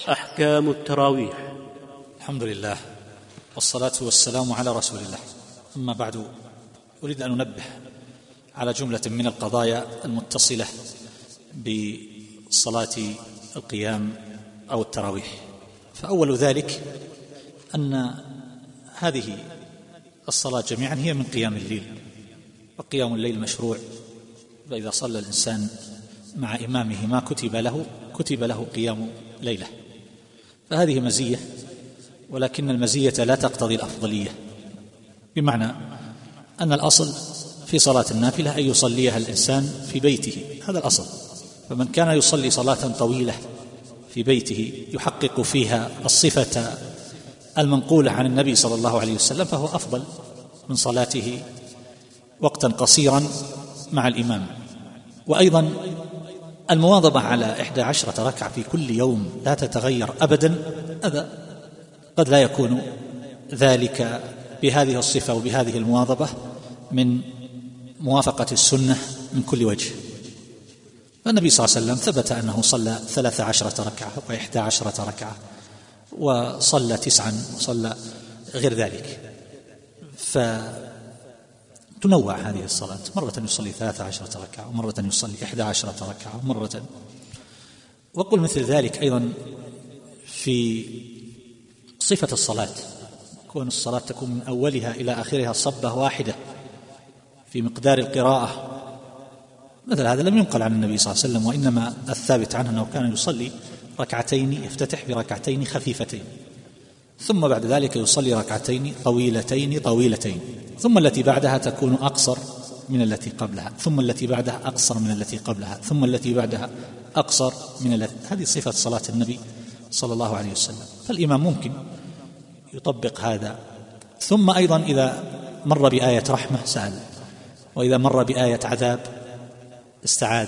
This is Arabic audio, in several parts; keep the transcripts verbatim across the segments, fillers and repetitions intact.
أحكام التراويح. الحمد لله والصلاة والسلام على رسول الله. أما بعد، أريد أن أنبه على جملة من القضايا المتصلة بصلاة القيام أو التراويح. فأول ذلك أن هذه الصلاة جميعا هي من قيام الليل، وقيام الليل مشروع، فإذا صلى الإنسان مع إمامه ما كتب له كتب له قيام ليلة، فهذه مزية، ولكن المزية لا تقتضي الأفضلية، بمعنى أن الأصل في صلاة النافلة أن يصليها الإنسان في بيته، هذا الأصل. فمن كان يصلي صلاة طويلة في بيته يحقق فيها الصفة المنقولة عن النبي صلى الله عليه وسلم فهو أفضل من صلاته وقتا قصيرا مع الإمام. وأيضا المواظبة على إحدى عشرة ركعة في كل يوم لا تتغير أبدا، هذا قد لا يكون ذلك بهذه الصفة وبهذه المواظبة من موافقة السنة من كل وجه. فالنبي صلى الله عليه وسلم ثبت أنه صلى ثلاث عشرة ركعة وإحدى عشرة ركعة، وصلى تسعا، وصلى غير ذلك. فتنوع هذه الصلاة، مرة يصلي ثلاث عشرة ركعة، ومرة يصلي إحدى عشرة ركعة، ومرة. وقل مثل ذلك أيضا في صفة الصلاة، كون الصلاة تكون من أولها إلى آخرها صبة واحدة في مقدار القراءة، مثل هذا لم ينقل عن النبي صلى الله عليه وسلم، وإنما الثابت عنه أنه كان يصلي ركعتين يفتتح بركعتين خفيفتين، ثم بعد ذلك يصلي ركعتين طويلتين طويلتين، ثم التي بعدها تكون أقصر من التي قبلها، ثم التي بعدها أقصر من التي قبلها، ثم التي بعدها أقصر من التي. هذه صفة صلاة النبي صلى الله عليه وسلم، فالإمام ممكن يطبق هذا. ثم أيضا إذا مر بآية رحمة سأل، وإذا مر بآية عذاب استعاذ،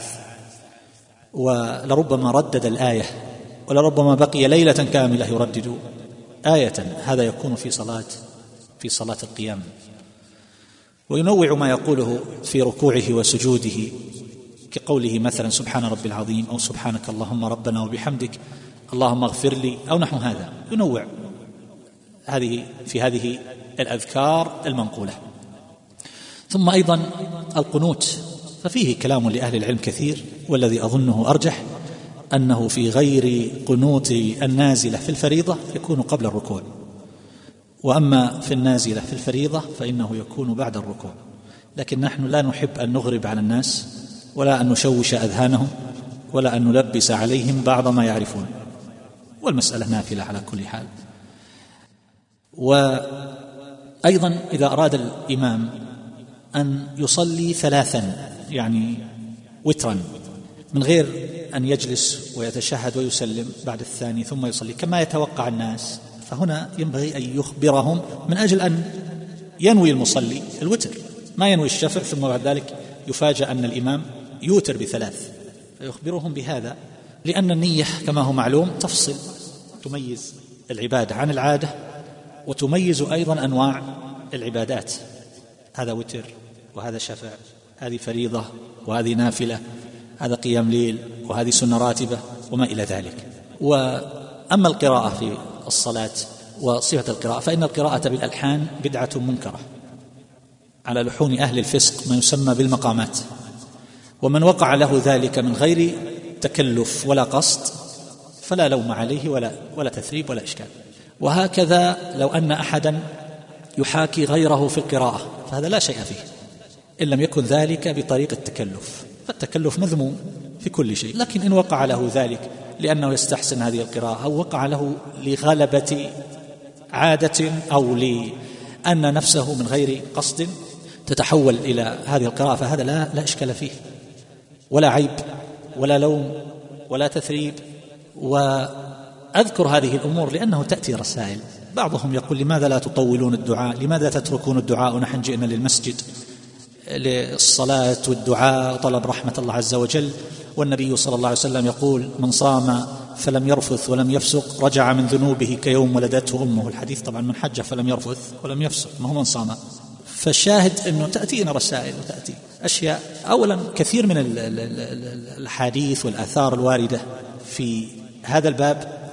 ولربما ردد الآية، ولربما بقي ليلة كاملة يردد آية. هذا يكون في صلاة في صلاة القيام. وينوع ما يقوله في ركوعه وسجوده، كقوله مثلا سبحان ربي العظيم، أو سبحانك اللهم ربنا وبحمدك اللهم اغفر لي، أو نحو هذا. ينوع هذه في هذه الأذكار المنقولة. ثم أيضا القنوت، ففيه كلام لأهل العلم كثير، والذي أظنه أرجح أنه في غير قنوت النازلة في الفريضة يكون قبل الركوع، وأما في النازلة في الفريضة فإنه يكون بعد الركوع. لكن نحن لا نحب أن نغرب على الناس، ولا أن نشوش أذهانهم، ولا أن نلبس عليهم بعض ما يعرفون، والمسألة نافلة على كل حال. وأيضا إذا أراد الإمام أن يصلي ثلاثا، يعني وترا، من غير أن يجلس ويتشهد ويسلم بعد الثاني ثم يصلي كما يتوقع الناس، فهنا ينبغي أن يخبرهم من أجل أن ينوي المصلي الوتر، ما ينوي الشفع ثم بعد ذلك يفاجأ أن الإمام يوتر بثلاث، فيخبرهم بهذا، لأن النية كما هو معلوم تفصل، تميز العبادة عن العادة، وتميز أيضا أنواع العبادات، هذا وتر وهذا شفع، هذه فريضة وهذه نافلة، هذا قيام ليل وهذه سنة راتبة وما إلى ذلك. وأما القراءة في الصلاة وصفة القراءة، فإن القراءة بالألحان بدعة منكرة على لحون أهل الفسق، ما يسمى بالمقامات، ومن وقع له ذلك من غير تكلف ولا قصد فلا لوم عليه ولا, ولا تثريب ولا إشكال. وهكذا لو أن أحدا يحاكي غيره في القراءة فهذا لا شيء فيه، إن لم يكن ذلك بطريق التكلف، فالتكلف مذموم في كل شيء. لكن إن وقع له ذلك لأنه يستحسن هذه القراءة، أو وقع له لغلبة عادة، أو لأن نفسه من غير قصد تتحول إلى هذه القراءة، فهذا لا, لا إشكال فيه، ولا عيب ولا لوم ولا تثريب. وأذكر هذه الأمور لأنه تأتي رسائل، بعضهم يقول لماذا لا تطولون الدعاء، لماذا تتركون الدعاء ونحن جئنا للمسجد للصلاة والدعاء وطلب رحمة الله عز وجل، والنبي صلى الله عليه وسلم يقول من صام فلم يرفث ولم يفسق رجع من ذنوبه كيوم ولدته أمه. الحديث طبعا من حج فلم يرفث ولم يفسق، ما هو من صام. فالشاهد أنه تأتينا رسائل وتأتي أشياء. أولا كثير من الحديث والآثار الواردة في هذا الباب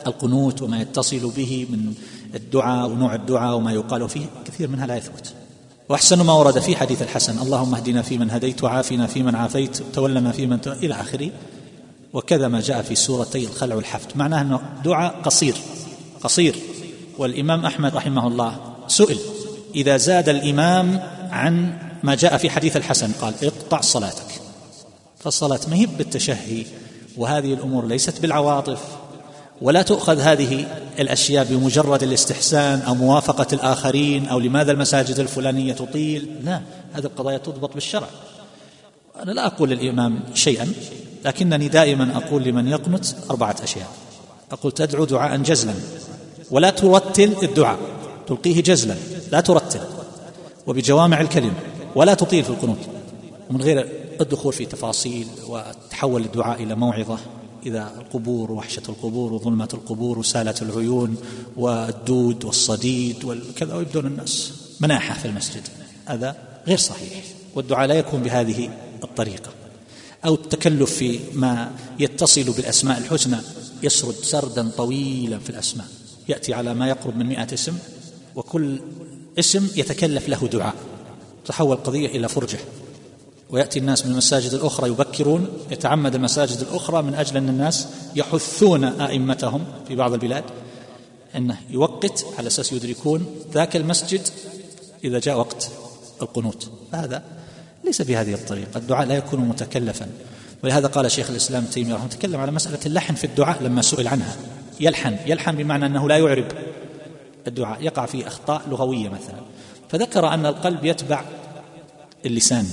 القنوت وما يتصل به من الدعاء ونوع الدعاء وما يقال فيه كثير منها لا يثبت. وأحسن ما ورد في حديث الحسن: اللهم اهدنا فيمن هديت وعافنا فيمن عافيت تولنا فيمن ت... إلى آخره. وكذا ما جاء في سورتي الخلع والحفت، معناه أنه دعاء قصير قصير. والإمام أحمد رحمه الله سئل إذا زاد الإمام عن ما جاء في حديث الحسن قال: اقطع صلاتك. فالصلاة ما هي بالتشهي، وهذه الأمور ليست بالعواطف، ولا تؤخذ هذه الأشياء بمجرد الاستحسان أو موافقة الآخرين أو لماذا المساجد الفلانية تطيل. لا، هذه القضايا تضبط بالشرع. أنا لا أقول للإمام شيئا، لكنني دائما أقول لمن يقنت أربعة أشياء. أقول: تدعو دعاء جزلا، ولا ترتل الدعاء، تلقيه جزلا لا ترتل، وبجوامع الكلم، ولا تطيل في القنوت، ومن غير الدخول في تفاصيل وتحول الدعاء إلى موعظة إذا القبور ووحشة القبور وظلمة القبور وسالة العيون والدود والصديد والكذا، ويبدون الناس مناحة في المسجد. هذا غير صحيح، والدعاء لا يكون بهذه الطريقة. أو التكلف في ما يتصل بالأسماء الحسنى، يسرد سردا طويلا في الأسماء، يأتي على ما يقرب من مئة اسم، وكل اسم يتكلف له دعاء، تحول قضية إلى فرجة. ويأتي الناس من المساجد الأخرى يبكرون، يتعمد المساجد الأخرى من أجل أن الناس يحثون أئمتهم في بعض البلاد أنه يوقت على أساس يدركون ذاك المسجد إذا جاء وقت القنوت. فهذا ليس بهذه الطريقة، الدعاء لا يكون متكلفا. ولهذا قال شيخ الإسلام تيمية رحمه الله تكلم على مسألة اللحن في الدعاء لما سئل عنها. يلحن يلحن بمعنى أنه لا يعرب الدعاء، يقع فيه أخطاء لغوية مثلا، فذكر أن القلب يتبع اللسان،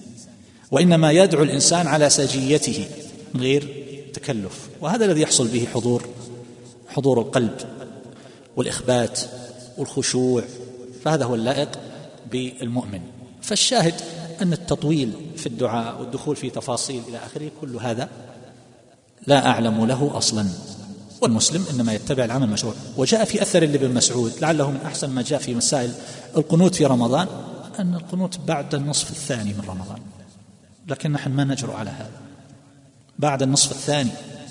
وإنما يدعو الإنسان على سجيته من غير تكلف، وهذا الذي يحصل به حضور حضور القلب والإخبات والخشوع، فهذا هو اللائق بالمؤمن. فالشاهد أن التطويل في الدعاء والدخول في تفاصيل إلى آخره كل هذا لا أعلم له أصلا، والمسلم إنما يتبع العمل المشروع. وجاء في أثر لابن مسعود لعله من أحسن ما جاء في مسائل القنوت في رمضان أن القنوت بعد النصف الثاني من رمضان، لكن نحن ما نجرؤ على هذا بعد النصف الثاني.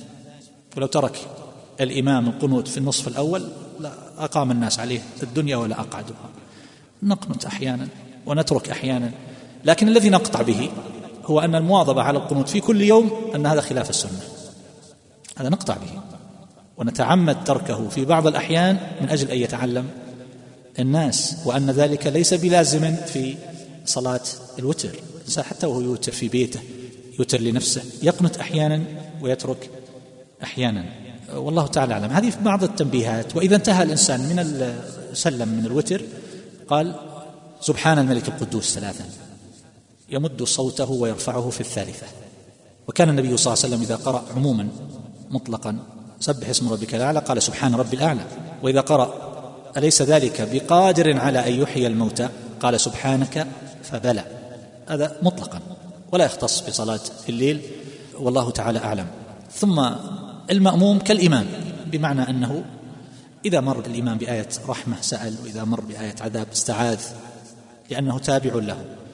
ولو ترك الإمام القنوت في النصف الأول لا أقام الناس عليه الدنيا ولا أقعدها. نقنت أحيانا ونترك أحيانا، لكن الذي نقطع به هو أن المواظبة على القنوت في كل يوم أن هذا خلاف السنة، هذا نقطع به، ونتعمد تركه في بعض الأحيان من أجل أن يتعلم الناس، وأن ذلك ليس بلازم في صلاة الوتر. حتى وهو يوتر في بيته يوتر لنفسه، يقنت أحيانا ويترك أحيانا، والله تعالى أعلم. هذه بعض التنبيهات. وإذا انتهى الإنسان من سلم من الوتر قال سبحان الملك القدوس ثلاثا، يمد صوته ويرفعه في الثالثة. وكان النبي صلى الله عليه وسلم إذا قرأ عموما مطلقا سبح اسم ربك الأعلى قال سبحان ربي الأعلى، وإذا قرأ أليس ذلك بقادر على أن يحيي الموتى قال سبحانك فبلى. هذا مطلقا ولا يختص بصلاة الليل، والله تعالى أعلم. ثم المأموم كالإمام، بمعنى أنه إذا مر الإمام بآية رحمة سأل، وإذا مر بآية عذاب استعاذ، لأنه تابع له.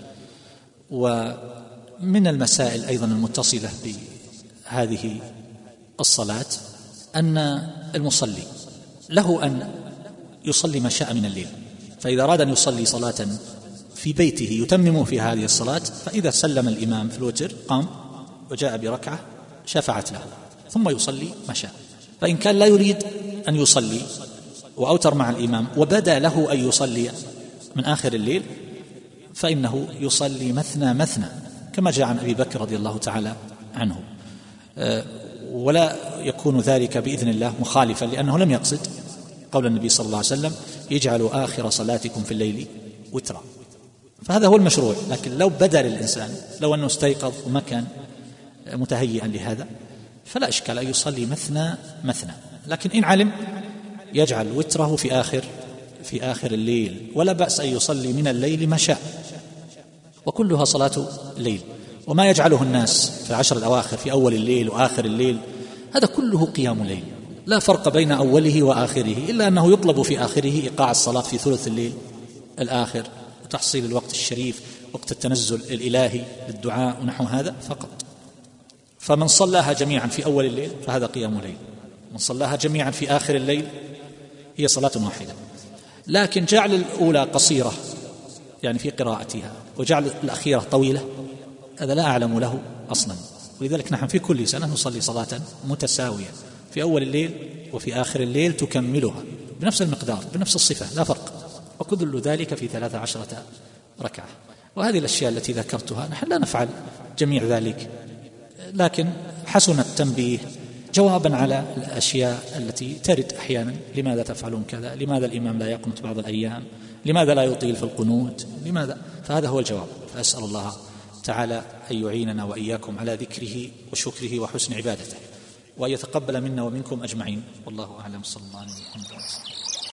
ومن المسائل أيضا المتصلة بهذه الصلاة أن المصلي له أن يصلي ما شاء من الليل، فإذا أراد أن يصلي صلاة في بيته يتمم في هذه الصلاة، فإذا سلم الإمام في الوتر قام وجاء بركعة شفعت له، ثم يصلي ما شاء. فإن كان لا يريد أن يصلي وأوتر مع الإمام وبدأ له أن يصلي من آخر الليل فإنه يصلي مثنى مثنى كما جاء عن أبي بكر رضي الله تعالى عنه، ولا يكون ذلك بإذن الله مخالفا، لأنه لم يقصد قول النبي صلى الله عليه وسلم اجعلوا آخر صلاتكم في الليل وترا، فهذا هو المشروع. لكن لو بدا للإنسان لو أنه استيقظ وما كان متهيئا لهذا فلا إشكال أن يصلي مثنى مثنى، لكن إن علم يجعل وتره في آخر في آخر الليل، ولا بأس أن يصلي من الليل ما شاء، وكلها صلاة الليل. وما يجعله الناس في العشر الأواخر في أول الليل وآخر الليل هذا كله قيام الليل، لا فرق بين أوله وآخره، إلا أنه يطلب في آخره إيقاع الصلاة في ثلث الليل الآخر وتحصيل الوقت الشريف، وقت التنزل الإلهي للدعاء ونحو هذا فقط. فمن صلاها جميعا في أول الليل فهذا قيام الليل من صلاها جميعا في آخر الليل هي صلاة واحدة، لكن جعل الأولى قصيرة يعني في قراءتها وجعل الأخيرة طويلة هذا لا أعلم له أصلا، ولذلك نحن في كل سنة نصلي صلاة متساوية في أول الليل وفي آخر الليل تكملها بنفس المقدار بنفس الصفة لا فرق، وكل ذلك في ثلاث عشرة ركعة. وهذه الأشياء التي ذكرتها نحن لا نفعل جميع ذلك، لكن حسن التنبيه جوابا على الأشياء التي ترد أحيانا، لماذا تفعلون كذا، لماذا الإمام لا يقنط بعض الأيام، لماذا لا يطيل في القنوت، لماذا، فهذا هو الجواب. فأسأل الله تعالى أن يعيننا وإياكم على ذكره وشكره وحسن عبادته، وأن يتقبل منا ومنكم أجمعين، والله أعلم. صلى الله عليه وسلم.